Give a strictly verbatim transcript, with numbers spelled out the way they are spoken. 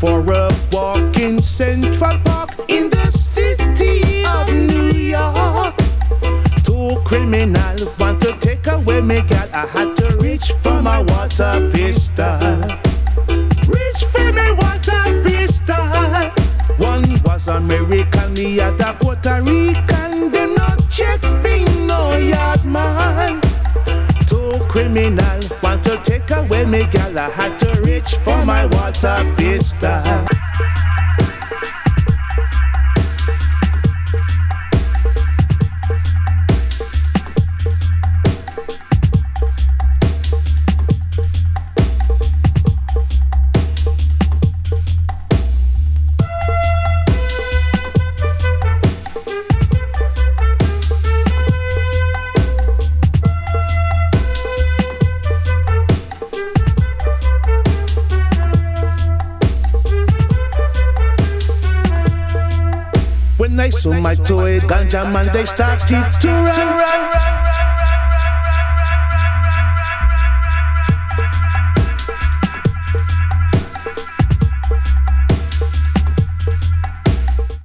for a walk in Central Park in the city of New York. Two criminals want to take away me gal. I had to reach for my water pistol. Reach for me water pistol. One was American, the other Puerto Rican. Them not check thing, no yard man. Two criminals want to take away me gal. I had to reach for my water pistol. When I saw my toy ganja man, they started to run.